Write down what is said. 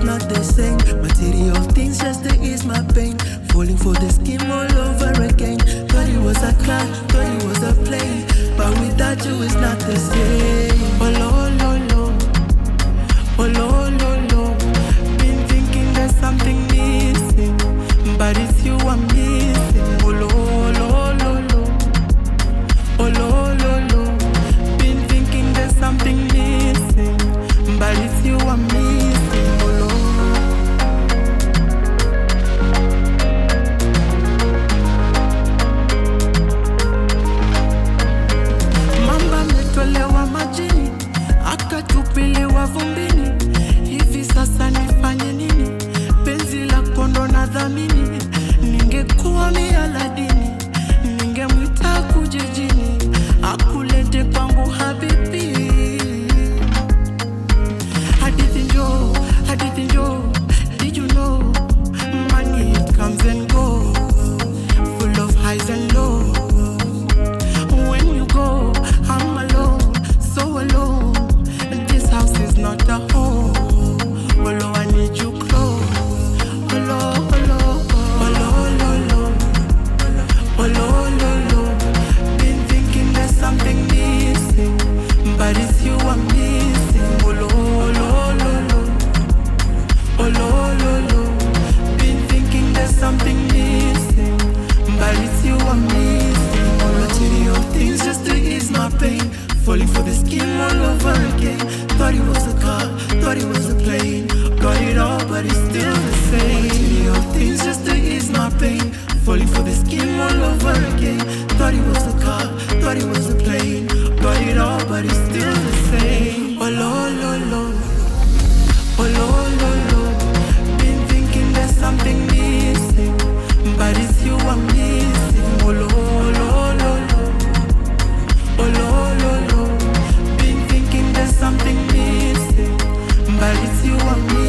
not the same. Material things just to ease my pain. Falling for the scheme all over again. Thought it was a clown, thought it was a play, but without you it's not the same. Oh lo lo lo, oh lo lo lo. Been thinking there's something missing, but it's you I'm missing. Oh lo lo lo lo, oh lo lo lo. Been thinking there's something missing, but it's you I'm missing. Oh lo. Tolewa majini, akatupiliwa vumbini. Hivi sasa nifanye nini? Penzi la kondo na dhamini. Ningekuwa mialadini, ningemwita kujijini, akulete kwangu habibi. Hadithi njoo, did you know? Money it comes and goes, full of highs and lows. When you go, I'm alone, so alone. This house is not a home. Hello, I need you close. Hello, hello, hello, hello, hello, hello. Been thinking there's something missing, but it's you I'm missing. Hello, hello, hello, hello, hello. Been thinking there's something missing, but it's you I'm missing. Material things just to ease my pain. Falling for the scheme all over again. Thought it was a car, thought it was a plane. Got it all, but it's still the same. Material things just to ease my pain. Falling for the scheme all over again. Thought it was a car, thought it was a plane. Got it all, but it's still the same. Oh lo lo lo, oh lo lo lo. Been thinking there's something missing, but it's you I'm missing. Oh lo lo lo lo, oh lo lo lo. Been thinking there's something missing, but it's you I'm missing.